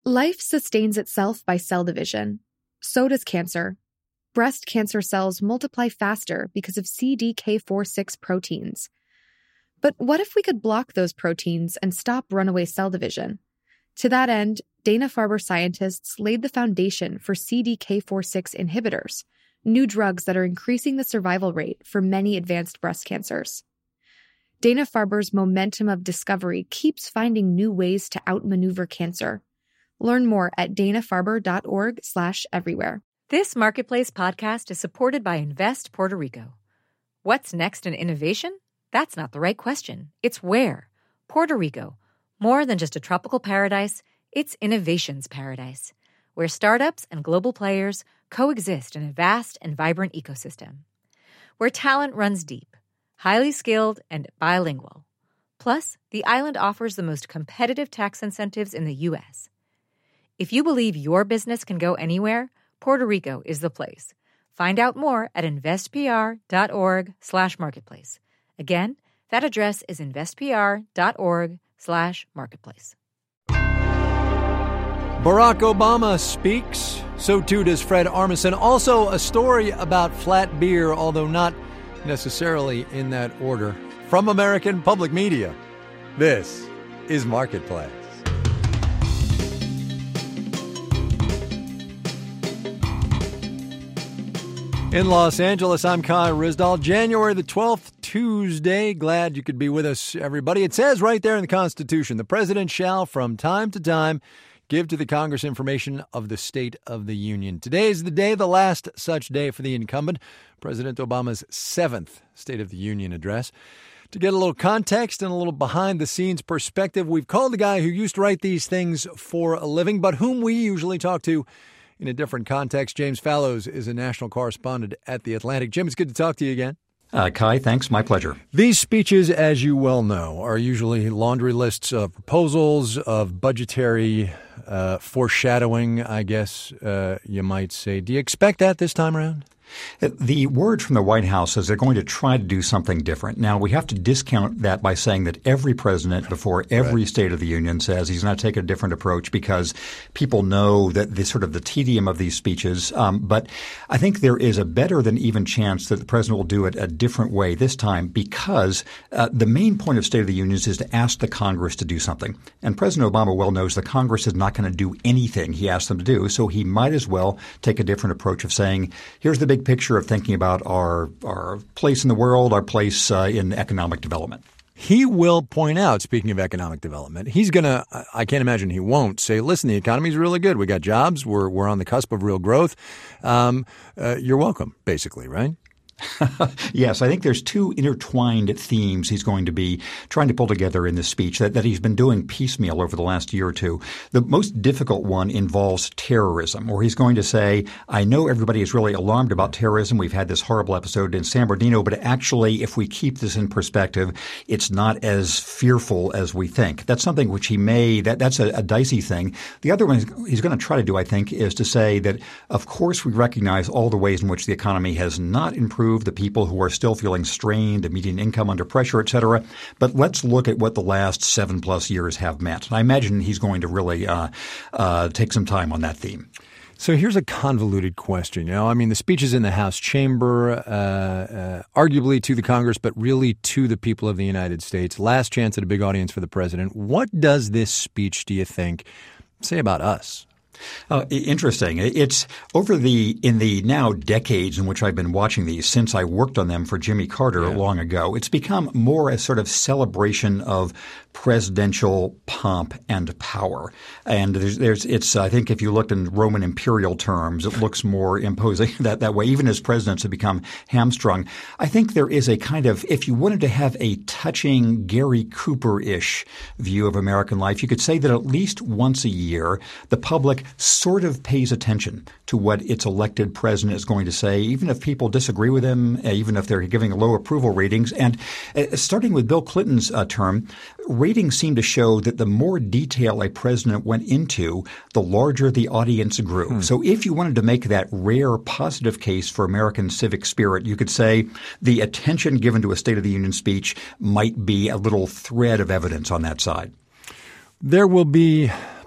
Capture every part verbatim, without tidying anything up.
Life sustains itself by cell division. So does cancer. Breast cancer cells multiply faster because of C D K four six proteins. But what if we could block those proteins and stop runaway cell division? To that end, Dana-Farber scientists laid the foundation for C D K four six inhibitors, new drugs that are increasing the survival rate for many advanced breast cancers. Dana-Farber's momentum of discovery keeps finding new ways to outmaneuver cancer. Learn more at dana-farber.org slash everywhere. This Marketplace podcast is supported by Invest Puerto Rico. What's next in innovation? That's not the right question. It's where. Puerto Rico. More than just a tropical paradise, it's innovation's paradise, where startups and global players coexist in a vast and vibrant ecosystem. Where talent runs deep, highly skilled, and bilingual. Plus, the island offers the most competitive tax incentives in the U S. If you believe your business can go anywhere, Puerto Rico is the place. Find out more at investpr.org slash marketplace. Again, that address is investpr.org slash marketplace. Barack Obama speaks. So too does Fred Armisen. Also a story about flat beer, although not necessarily in that order. From American Public Media, this is Marketplace. In Los Angeles, I'm Kai Ryssdal. January the twelfth, Tuesday. Glad you could be with us, everybody. It says right there in the Constitution, the president shall, from time to time, give to the Congress information of the State of the Union. Today is the day, the last such day for the incumbent, President Obama's seventh State of the Union address. To get a little context and a little behind-the-scenes perspective, we've called the guy who used to write these things for a living, but whom we usually talk to in a different context. James Fallows is a national correspondent at The Atlantic. Jim, it's good to talk to you again. Uh, Kai, thanks. My pleasure. These speeches, as you well know, are usually laundry lists of proposals, of budgetary uh, foreshadowing, I guess uh, you might say. Do you expect that this time around? The word from the White House is they're going to try to do something different. Now, we have to discount that by saying that every president before every right. State of the Union says he's going to take a different approach because people know that the sort of the tedium of these speeches. Um, but I think there is a better than even chance that the president will do it a different way this time because uh, the main point of State of the Union is to ask the Congress to do something. And President Obama well knows the Congress is not going to do anything he asked them to do. So he might as well take a different approach of saying, here's the big picture of thinking about our our place in the world, our place uh, in economic development. He will point out, speaking of economic development, he's going to, I can't imagine he won't, say, listen, the economy's really good. We got jobs. We're we're on the cusp of real growth. Um, uh, you're welcome, basically, right? Yes, I think there's two intertwined themes he's going to be trying to pull together in this speech that, that he's been doing piecemeal over the last year or two. The most difficult one involves terrorism, where he's going to say, I know everybody is really alarmed about terrorism. We've had this horrible episode in San Bernardino, but actually, if we keep this in perspective, it's not as fearful as we think. That's something which he may that, – that's a, a dicey thing. The other one he's going to try to do, I think, is to say that, of course, we recognize all the ways in which the economy has not improved, the people who are still feeling strained, the median income under pressure, et cetera. But let's look at what the last seven plus years have meant. And I imagine he's going to really uh, uh, take some time on that theme. So here's a convoluted question. You know, I mean, the speech is in the House chamber, uh, uh, arguably to the Congress, but really to the people of the United States. Last chance at a big audience for the president. What does this speech, do you think, say about us? Uh, interesting. It's over the in the now decades in which I've been watching these since I worked on them for Jimmy Carter yeah. long ago. It's become more a sort of celebration of presidential pomp and power. And there's, there's it's I think if you looked in Roman imperial terms, it looks more imposing that that way. Even as presidents have become hamstrung, I think there is a kind of if you wanted to have a touching Gary Cooper-ish view of American life, you could say that at least once a year the public sort of pays attention to what its elected president is going to say, even if people disagree with him, even if they're giving low approval ratings. And uh, starting with Bill Clinton's uh, term, ratings seem to show that the more detail a president went into, the larger the audience grew. Hmm. So if you wanted to make that rare positive case for American civic spirit, you could say the attention given to a State of the Union speech might be a little thread of evidence on that side. There will be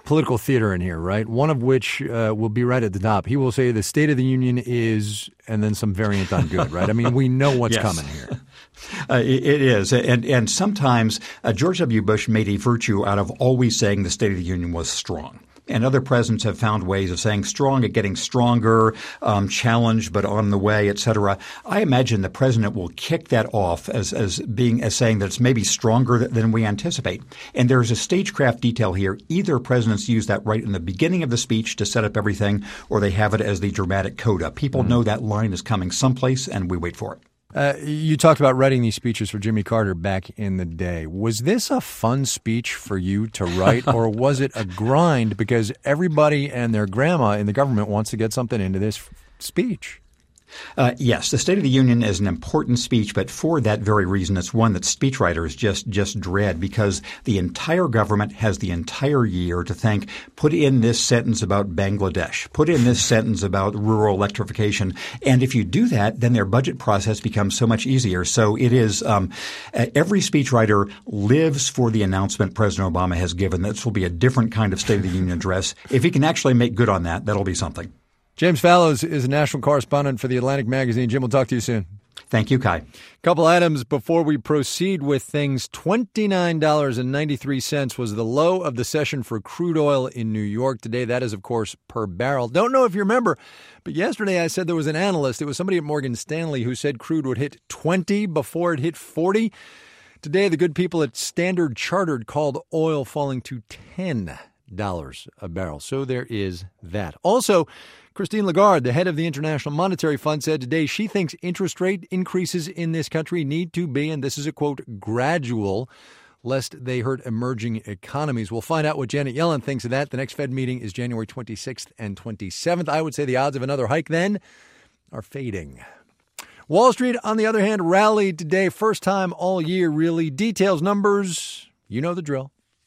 political theater in here, right? One of which uh, will be right at the top. He will say the State of the Union is, and then some variant on good, right? I mean, we know what's yes. coming here. Uh, it, it is. And, and sometimes uh, George W. Bush made a virtue out of always saying the State of the Union was strong. And other presidents have found ways of saying strong at getting stronger, um, challenged but on the way, et cetera. I imagine the president will kick that off as as being as saying that it's maybe stronger th- than we anticipate. And there's a stagecraft detail here. Either presidents use that right in the beginning of the speech to set up everything, or they have it as the dramatic coda. People mm-hmm. know that line is coming someplace, and we wait for it. Uh, you talked about writing these speeches for Jimmy Carter back in the day. Was this a fun speech for you to write, or was it a grind because everybody and their grandma in the government wants to get something into this f- speech? Uh, yes, the State of the Union is an important speech, but for that very reason, it's one that speechwriters just just dread because the entire government has the entire year to think, put in this sentence about Bangladesh, put in this sentence about rural electrification. And if you do that, then their budget process becomes so much easier. So it is um, every speechwriter lives for the announcement President Obama has given. This will be a different kind of State of the Union address. If he can actually make good on that, that'll be something. James Fallows is a national correspondent for The Atlantic Magazine. Jim, we'll talk to you soon. Thank you, Kai. Couple items before we proceed with things. twenty-nine dollars and ninety-three cents was the low of the session for crude oil in New York today. That is, of course, per barrel. Don't know if you remember, but yesterday I said there was an analyst. It was somebody at Morgan Stanley who said crude would hit twenty before it hit forty. Today, the good people at Standard Chartered called oil falling to ten dollars a barrel. So there is that. Also, Christine Lagarde, the head of the International Monetary Fund, said today she thinks interest rate increases in this country need to be, and this is a quote, gradual, lest they hurt emerging economies. We'll find out what Janet Yellen thinks of that. The next Fed meeting is January twenty-sixth and twenty-seventh. I would say the odds of another hike then are fading. Wall Street, on the other hand, rallied today. First time all year, really. Details, numbers, you know the drill.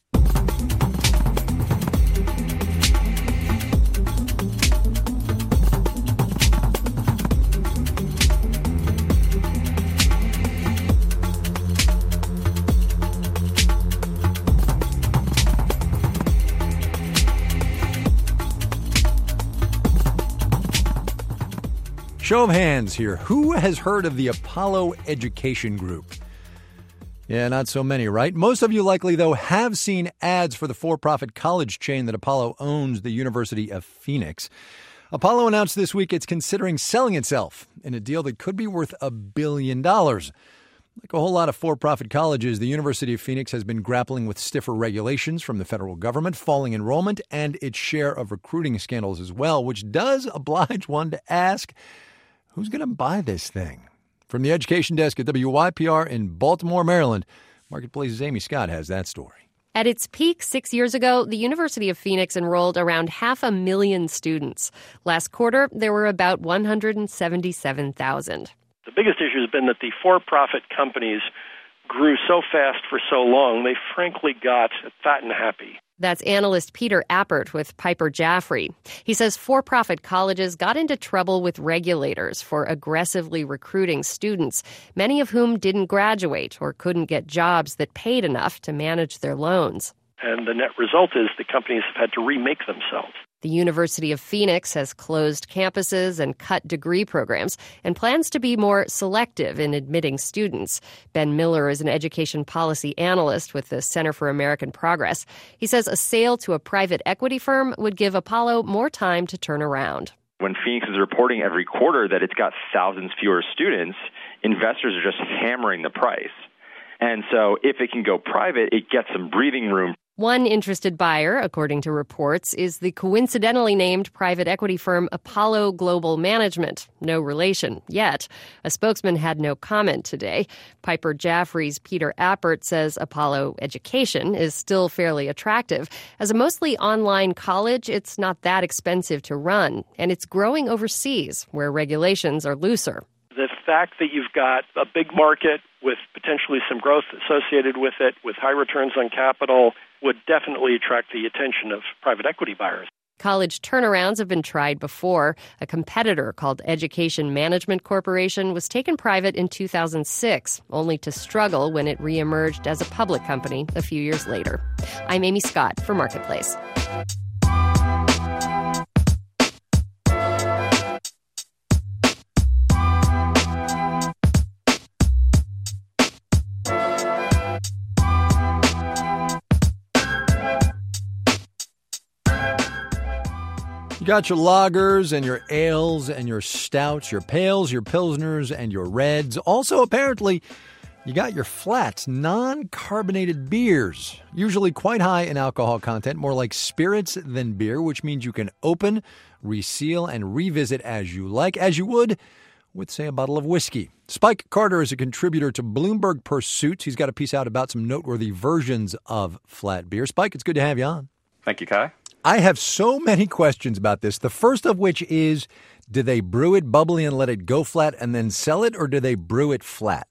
Show of hands here. Who has heard of the Apollo Education Group? Yeah, not so many, right? Most of you likely, though, have seen ads for the for-profit college chain that Apollo owns, the University of Phoenix. Apollo announced this week it's considering selling itself in a deal that could be worth a billion dollars. Like a whole lot of for-profit colleges, the University of Phoenix has been grappling with stiffer regulations from the federal government, falling enrollment, and its share of recruiting scandals as well, which does oblige one to ask, who's going to buy this thing? From the education desk at W Y P R in Baltimore, Maryland, Marketplace's Amy Scott has that story. At its peak six years ago, the University of Phoenix enrolled around half a million students. Last quarter, there were about one hundred seventy-seven thousand. The biggest issue has been that the for-profit companies grew so fast for so long, they frankly got fat and happy. That's analyst Peter Appert with Piper Jaffray. He says for-profit colleges got into trouble with regulators for aggressively recruiting students, many of whom didn't graduate or couldn't get jobs that paid enough to manage their loans. And the net result is the companies have had to remake themselves. The University of Phoenix has closed campuses and cut degree programs and plans to be more selective in admitting students. Ben Miller is an education policy analyst with the Center for American Progress. He says a sale to a private equity firm would give Apollo more time to turn around. When Phoenix is reporting every quarter that it's got thousands fewer students, investors are just hammering the price. And so if it can go private, it gets some breathing room. One interested buyer, according to reports, is the coincidentally named private equity firm Apollo Global Management. No relation yet. A spokesman had no comment today. Piper Jaffray's Peter Appert says Apollo Education is still fairly attractive. As a mostly online college, it's not that expensive to run, and it's growing overseas, where regulations are looser. The fact that you've got a big market with potentially some growth associated with it, with high returns on capital, would definitely attract the attention of private equity buyers. College turnarounds have been tried before. A competitor called Education Management Corporation was taken private in two thousand six, only to struggle when it reemerged as a public company a few years later. I'm Amy Scott for Marketplace. You got your lagers and your ales and your stouts, your pales, your pilsners, and your reds. Also, apparently, you got your flats, non-carbonated beers, usually quite high in alcohol content, more like spirits than beer, which means you can open, reseal, and revisit as you like, as you would with, say, a bottle of whiskey. Spike Carter is a contributor to Bloomberg Pursuits. He's got a piece out about some noteworthy versions of flat beer. Spike, it's good to have you on. Thank you, Kai. I have so many questions about this. The first of which is, do they brew it bubbly and let it go flat and then sell it, or do they brew it flat?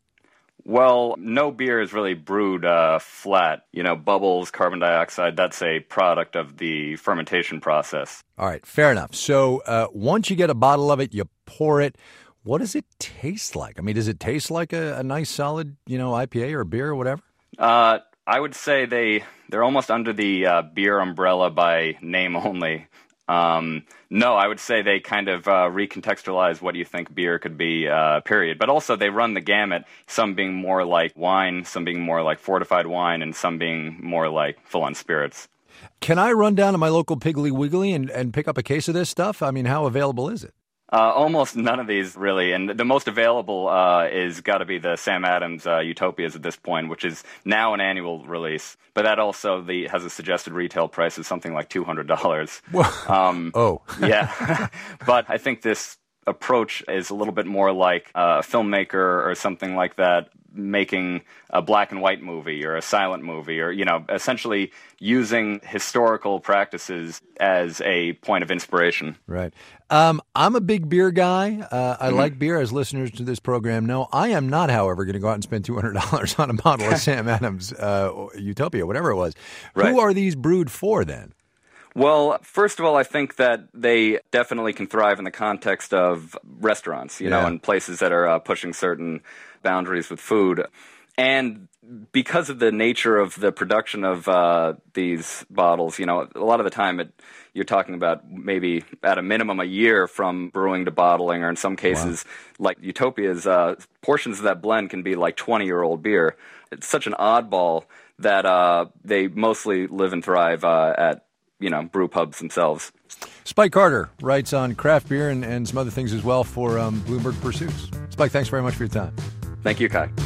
Well, no beer is really brewed uh, flat. You know, bubbles, carbon dioxide, that's a product of the fermentation process. All right, fair enough. So uh, once you get a bottle of it, you pour it. What does it taste like? I mean, does it taste like a, a nice, solid, you know, I P A or beer or whatever? Uh, I would say they, they're almost under the uh, beer umbrella by name only. Um, no, I would say they kind of uh, recontextualize what you think beer could be, uh, period. But also they run the gamut, some being more like wine, some being more like fortified wine, and some being more like full-on spirits. Can I run down to my local Piggly Wiggly and, and pick up a case of this stuff? I mean, how available is it? Uh, almost none of these, really. And the most available uh, is got to be the Sam Adams uh, Utopias at this point, which is now an annual release. But that also the, has a suggested retail price of something like two hundred dollars. Um, oh. Yeah. But I think this approach is a little bit more like a filmmaker or something like that making a black and white movie or a silent movie, or, you know, essentially using historical practices as a point of inspiration. Right. Um, I'm a big beer guy. Uh, I mm-hmm. like beer, as listeners to this program know. I am not, however, going to go out and spend two hundred dollars on a bottle of Sam Adams uh, Utopia, whatever it was. Right. Who are these brewed for, then? Well, first of all, I think that they definitely can thrive in the context of restaurants, you yeah. know, and places that are uh, pushing certain boundaries with food. And because of the nature of the production of uh, these bottles, you know, a lot of the time it, you're talking about maybe at a minimum a year from brewing to bottling, or in some cases, wow. like Utopia's, uh, portions of that blend can be like twenty-year-old beer. It's such an oddball that uh, they mostly live and thrive uh, at you know, brew pubs themselves. Spike Carter writes on craft beer and, and some other things as well for um, Bloomberg Pursuits. Spike, thanks very much for your time. Thank you, Kai.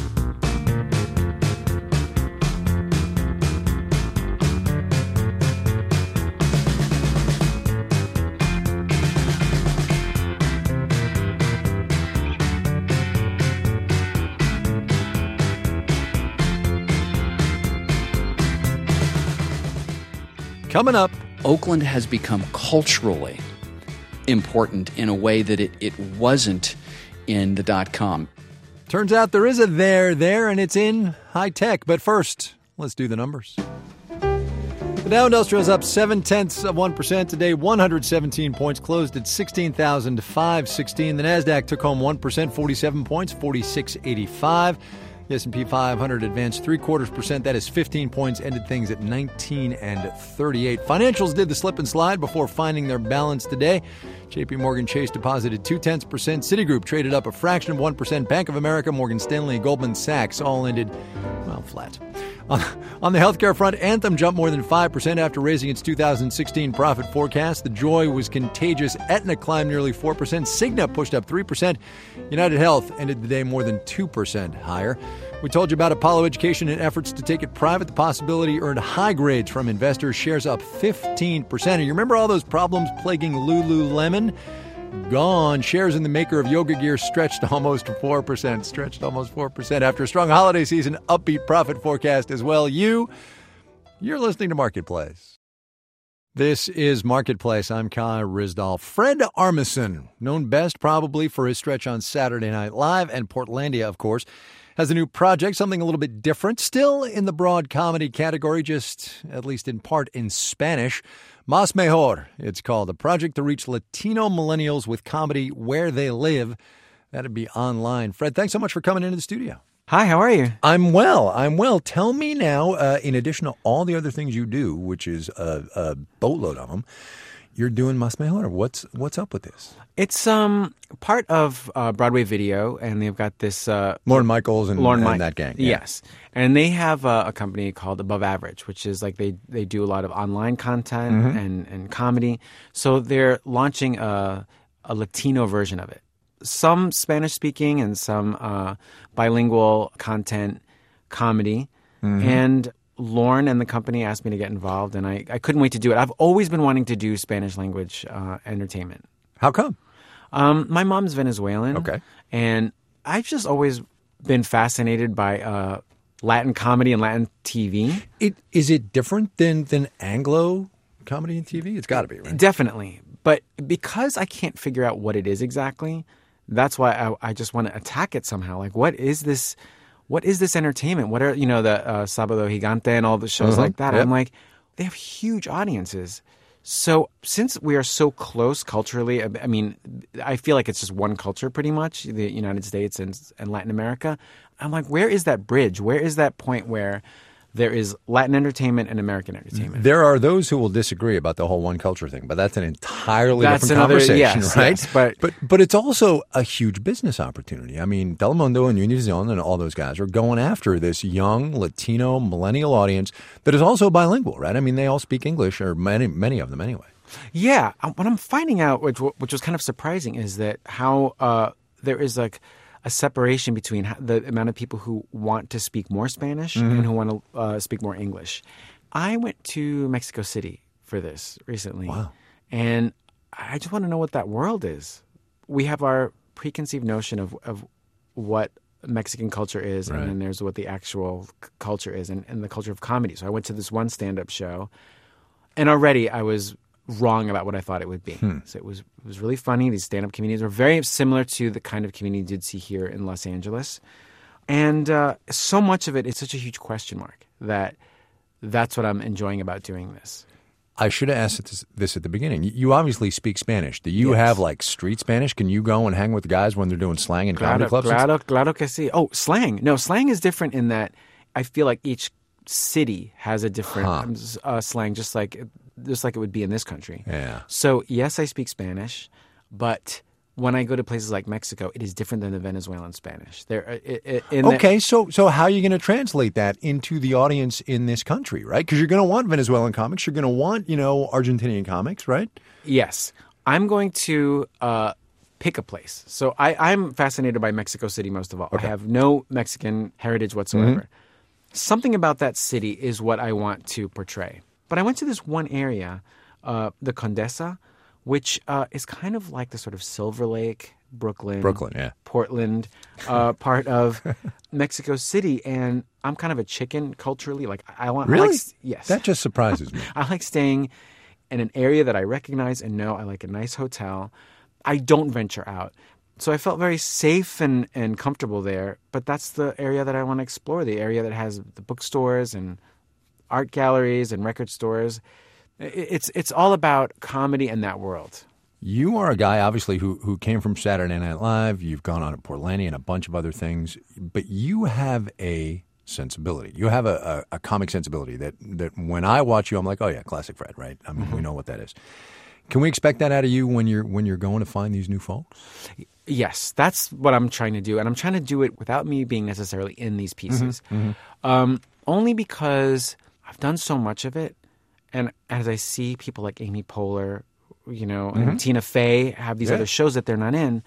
Coming up, Oakland has become culturally important in a way that it, it wasn't in the dot-com. Turns out there is a there there, and it's in high tech. But first, let's do the numbers. The Dow Industrial is up seven-tenths of one percent today, one hundred seventeen points, closed at sixteen thousand five hundred sixteen. The Nasdaq took home one percent, forty-seven points, forty-six eighty-five. The S and P five hundred advanced three quarters percent. That is fifteen points, ended things at nineteen and thirty-eight. Financials did the slip and slide before finding their balance today. J P Morgan Chase deposited two-tenths percent. Citigroup traded up a fraction of one percent. Bank of America, Morgan Stanley, and Goldman Sachs all ended, well, flat. On, on the healthcare front, Anthem jumped more than five percent after raising its two thousand sixteen profit forecast. The joy was contagious. Aetna climbed nearly four percent. Cigna pushed up three percent. United Health ended the day more than two percent higher. We told you about Apollo Education and efforts to take it private. The possibility earned high grades from investors. Shares up fifteen percent. And you remember all those problems plaguing Lululemon? Gone. Shares in the maker of yoga gear stretched almost four percent. Stretched almost four percent after a strong holiday season. Upbeat profit forecast as well. You, you're listening to Marketplace. This is Marketplace. I'm Kai Ryssdal. Fred Armisen, known best probably for his stretch on Saturday Night Live and Portlandia, of course, has a new project, something a little bit different, still in the broad comedy category, just at least in part in Spanish. Mas Mejor, it's called, a project to reach Latino millennials with comedy where they live. That'd be online. Fred, thanks so much for coming into the studio. Hi, how are you? I'm well. I'm well. Tell me now, uh, in addition to all the other things you do, which is a, a boatload of them, you're doing Mas Mejor. What's what's up with this? It's um part of uh, Broadway Video, and they've got this uh, Lorne Michaels and, Lorne and Mi- that gang. Yeah. Yes, and they have uh, a company called Above Average, which is like they they do a lot of online content Mm-hmm. and and comedy. So they're launching a a Latino version of it. Some Spanish speaking and some uh, bilingual content comedy. Mm-hmm. And Lorne and the company asked me to get involved, and I, I couldn't wait to do it. I've always been wanting to do Spanish language uh, entertainment. How come? Um, my mom's Venezuelan. Okay. And I've just always been fascinated by uh, Latin comedy and Latin T V. It, is it different than, than Anglo comedy and T V? It's got to be, right? Definitely. But because I can't figure out what it is exactly, that's why I, I just want to attack it somehow. Like, what is this? What is this entertainment? What are, you know, the uh, Sábado Gigante and all the shows Uh-huh. like that? Yep. I'm like, they have huge audiences. So since we are so close culturally, I, I mean, I feel like it's just one culture pretty much, the United States and, and Latin America. I'm like, where is that bridge? Where is that point where there is Latin entertainment and American entertainment? There are those who will disagree about the whole one culture thing, but that's an entirely That's different another- conversation, yes, right? yes, but- but but it's also a huge business opportunity. I mean, Telemundo and Univision and all those guys are going after this young Latino millennial audience that is also bilingual, right? I mean, they all speak English, or many many of them anyway. Yeah, uh, what I'm finding out, which which was kind of surprising, is that how uh, there is like a separation between ho- the amount of people who want to speak more Spanish and who want to uh, speak more English. I went to Mexico City for this recently, Wow. and I just want to know what that world is. We have our preconceived notion of of what Mexican culture is, Right. and then there's what the actual c- culture is, and, and the culture of comedy. So I went to this one stand-up show, and already I was wrong about what I thought it would be. Hmm. So it was it was really funny. These stand-up comedians were very similar to the kind of comedy you did see here in Los Angeles. And uh, so much of it is such a huge question mark that that's what I'm enjoying about doing this. I should have asked this, this at the beginning. You- You obviously speak Spanish. Do you Yes. have like street Spanish? Can you go and hang with the guys when they're doing slang in comedy Claro, clubs? claro, claro que sí. Oh, slang. No, slang is different in that I feel like each city has a different Huh. um, s- uh, slang, just like just like it would be in this country. Yeah. So yes, I speak Spanish, but when I go to places like Mexico, it is different than the Venezuelan Spanish. There, uh, i- i- in the- Okay, so so how are you going to translate that into the audience in this country, right? Because you're going to want Venezuelan comics, you're going to want, you know, Argentinian comics, right? Yes, I'm going to uh, pick a place. So I, I'm fascinated by Mexico City most of all. I have no Mexican heritage whatsoever. Something about that city is what I want to portray. But I went to this one area, uh, the Condesa, which uh, is kind of like the sort of Silver Lake, Brooklyn, Brooklyn, yeah. Portland uh, part of Mexico City. And I'm kind of a chicken culturally. Like I want, I Really? like, s- yes, That just surprises me. I like staying in an area that I recognize and know. I like a nice hotel. I don't venture out. So I felt very safe and, and comfortable there. But that's the area that I want to explore, the area that has the bookstores and art galleries and record stores. I- It's it's all about comedy and that world. You are a guy, obviously, who who came from Saturday Night Live. You've gone on to Portlandia and a bunch of other things, but you have a sensibility. You have a, a, a comic sensibility that, that when I watch you, I'm like, oh yeah, classic Fred, right? I mean, we know what that is. Can we expect that out of you when you're when you're going to find these new folks? Yes, that's what I'm trying to do. And I'm trying to do it without me being necessarily in these pieces. Um, only because I've done so much of it. And as I see people like Amy Poehler, you know, and Tina Fey have these Yeah. other shows that they're not in,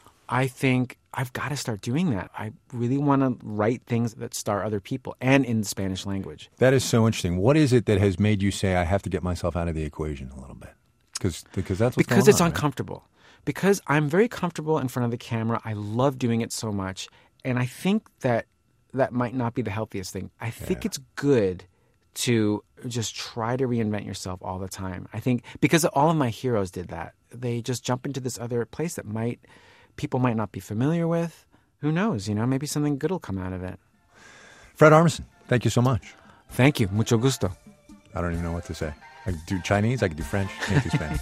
I think I've got to start doing that. I really want to write things that star other people and in the Spanish language. That is so interesting. What is it that has made you say I have to get myself out of the equation a little bit? Because because that's what's Because going it's on, right? uncomfortable. Because I'm very comfortable in front of the camera. I love doing it so much. And I think that that might not be the healthiest thing. I think it's good to just try to reinvent yourself all the time. I think because all of my heroes did that. They just jump into this other place that might people might not be familiar with. Who knows? You know, maybe something good will come out of it. Fred Armisen, thank you so much. Thank you. Mucho gusto. I don't even know what to say. I could do Chinese, I could do French, can't do Spanish.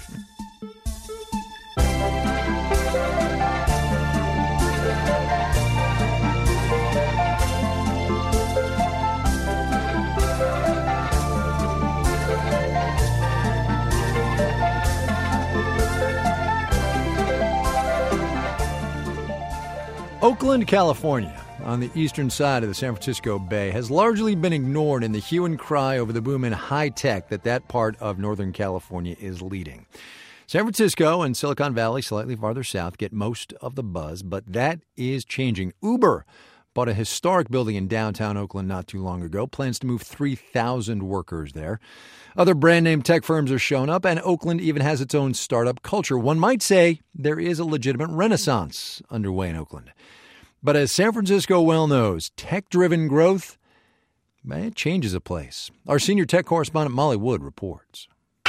Oakland, California, on the eastern side of the San Francisco Bay, has largely been ignored in the hue and cry over the boom in high tech that that part of Northern California is leading. San Francisco and Silicon Valley, slightly farther south, get most of the buzz, but that is changing. Uber bought a historic building in downtown Oakland not too long ago, plans to move three thousand workers there. Other brand-name tech firms are showing up, and Oakland even has its own startup culture. One might say there is a legitimate renaissance underway in Oakland. But as San Francisco well knows, tech-driven growth, man, it changes a place. Our senior tech correspondent Molly Wood reports.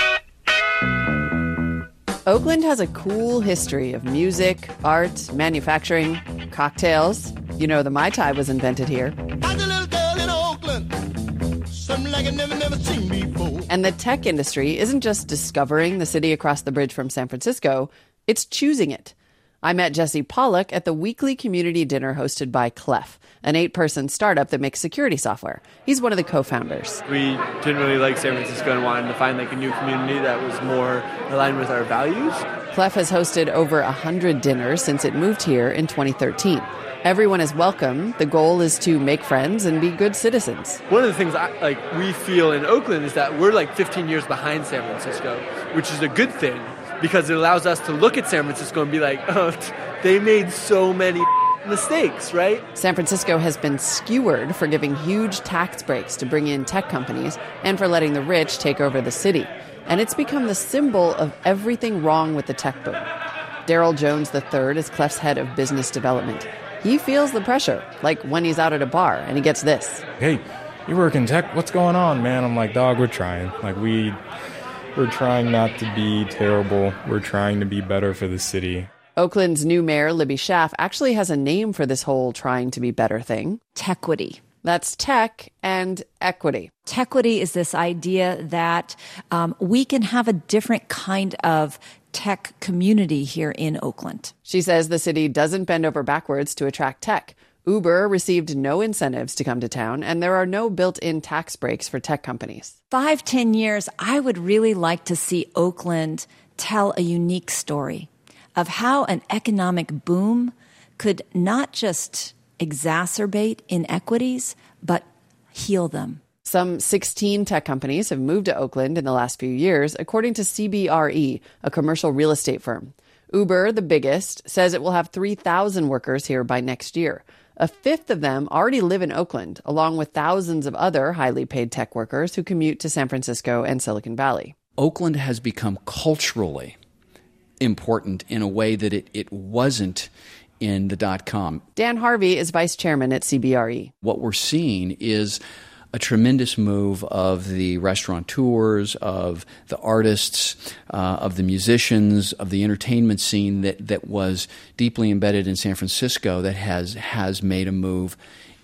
Oakland has a cool history of music, art, manufacturing, cocktails. You know, the Mai Tai was invented here. I'm the little girl in Oakland, something like I never, never seen before. And the tech industry isn't just discovering the city across the bridge from San Francisco, it's choosing it. I met Jesse Pollock at the weekly community dinner hosted by Clef, an eight-person startup that makes security software. He's one of the co-founders. We genuinely like San Francisco and wanted to find like a new community that was more aligned with our values. Clef has hosted over one hundred dinners since it moved here in twenty thirteen. Everyone is welcome. The goal is to make friends and be good citizens. One of the things I, like we feel in Oakland is that we're like fifteen years behind San Francisco, which is a good thing because it allows us to look at San Francisco and be like, oh, they made so many mistakes, right? San Francisco has been skewered for giving huge tax breaks to bring in tech companies and for letting the rich take over the city. And it's become the symbol of everything wrong with the tech boom. Daryl Jones the third is Clef's head of business development. He feels the pressure, like when he's out at a bar and he gets this. Hey, you work in tech? What's going on, man? I'm like, dog, we're trying. Like, we, we're trying not to be terrible. We're trying to be better for the city. Oakland's new mayor, Libby Schaaf, actually has a name for this whole trying to be better thing. Tequity. That's tech and equity. Tequity is this idea that um, we can have a different kind of tech community here in Oakland. She says the city doesn't bend over backwards to attract tech. Uber received no incentives to come to town, and there are no built-in tax breaks for tech companies. Five, ten years, I would really like to see Oakland tell a unique story of how an economic boom could not just exacerbate inequities, but heal them. Some sixteen tech companies have moved to Oakland in the last few years, according to C B R E, a commercial real estate firm. Uber, the biggest, says it will have three thousand workers here by next year. A fifth of them already live in Oakland, along with thousands of other highly paid tech workers who commute to San Francisco and Silicon Valley. Oakland has become culturally important in a way that it, it wasn't in the dot-com. Dan Harvey is vice chairman at C B R E. What we're seeing is a tremendous move of the restaurateurs, of the artists, uh, of the musicians, of the entertainment scene that, that was deeply embedded in San Francisco that has, has made a move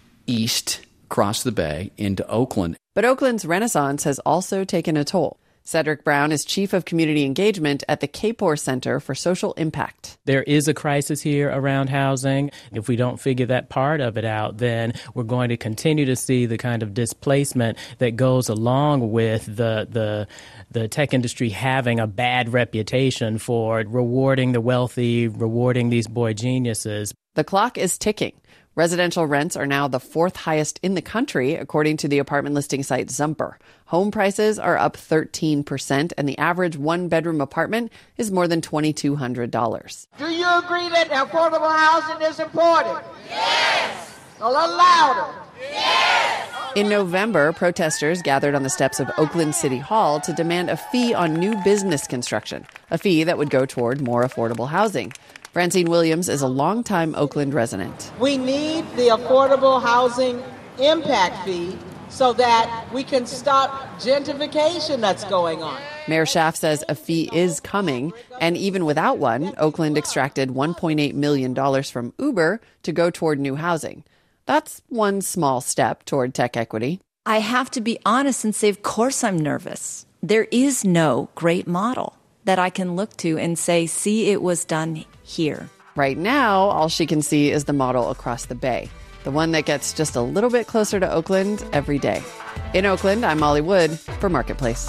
east, across the bay, into Oakland. But Oakland's renaissance has also taken a toll. Cedric Brown is Chief of Community Engagement at the Kapor Center for Social Impact. There is a crisis here around housing. If we don't figure that part of it out, then we're going to continue to see the kind of displacement that goes along with the the the tech industry having a bad reputation for rewarding the wealthy, rewarding these boy geniuses. The clock is ticking. Residential rents are now the fourth highest in the country, according to the apartment listing site Zumper. Home prices are up thirteen percent, and the average one-bedroom apartment is more than two thousand two hundred dollars. Do you agree that affordable housing is important? Yes! A little louder. Yes! In November, protesters gathered on the steps of Oakland City Hall to demand a fee on new business construction, a fee that would go toward more affordable housing. Francine Williams is a longtime Oakland resident. We need the affordable housing impact fee so that we can stop gentrification that's going on. Mayor Schaaf says a fee is coming, and even without one, Oakland extracted one point eight million dollars from Uber to go toward new housing. That's one small step toward tech equity. I have to be honest and say, of course I'm nervous. there is no great model that I can look to and say, see, it was done here. Right now, all she can see is the model across the bay, the one that gets just a little bit closer to Oakland every day. In Oakland, I'm Molly Wood for Marketplace.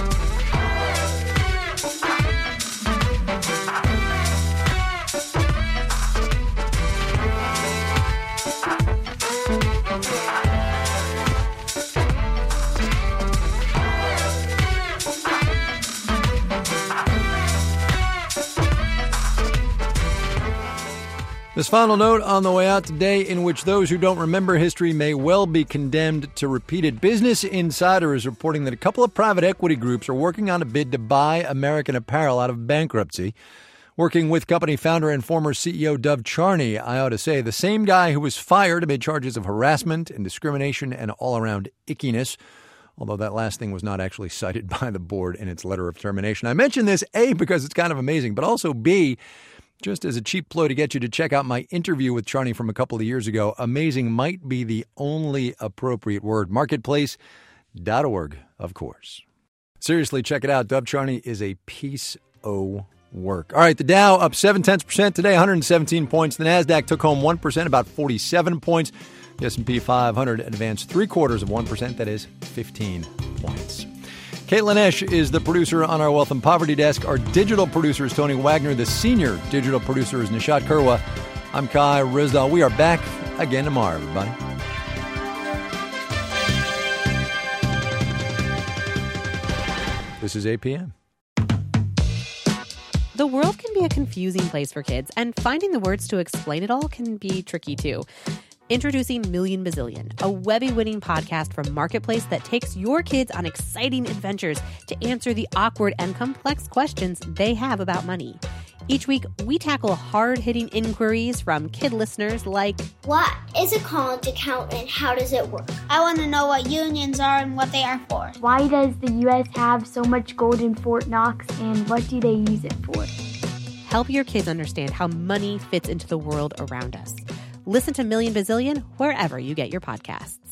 This final note on the way out today, in which those who don't remember history may well be condemned to repeat it. Business Insider is reporting that a couple of private equity groups are working on a bid to buy American Apparel out of bankruptcy. Working with company founder and former C E O Dov Charney, I ought to say, the same guy who was fired amid charges of harassment and discrimination and all-around ickiness, although that last thing was not actually cited by the board in its letter of termination. I mention this, A, because it's kind of amazing, but also, B, just as a cheap ploy to get you to check out my interview with Charney from a couple of years ago. Amazing might be the only appropriate word. Marketplace dot org, of course. Seriously, check it out. Dov Charney is a piece of work. All right, the Dow up seven tenths percent today, one hundred seventeen points. The NASDAQ took home one percent, about forty-seven points. The S and P five hundred advanced three quarters of one percent, that is fifteen points. Caitlin Esch is the producer on our Wealth and Poverty Desk. Our digital producer is Tony Wagner. The senior digital producer is Nishat Kurwa. I'm Kai Rizdal. We are back again tomorrow, everybody. This is eight p.m. The world can be a confusing place for kids, and finding the words to explain it all can be tricky, too. Introducing Million Bazillion, a Webby-winning podcast from Marketplace that takes your kids on exciting adventures to answer the awkward and complex questions they have about money. Each week, we tackle hard-hitting inquiries from kid listeners like, what is a college account and how does it work? I want to know what unions are and what they are for. Why does the U S have so much gold in Fort Knox, and what do they use it for? Help your kids understand how money fits into the world around us. Listen to Million Bazillion wherever you get your podcasts.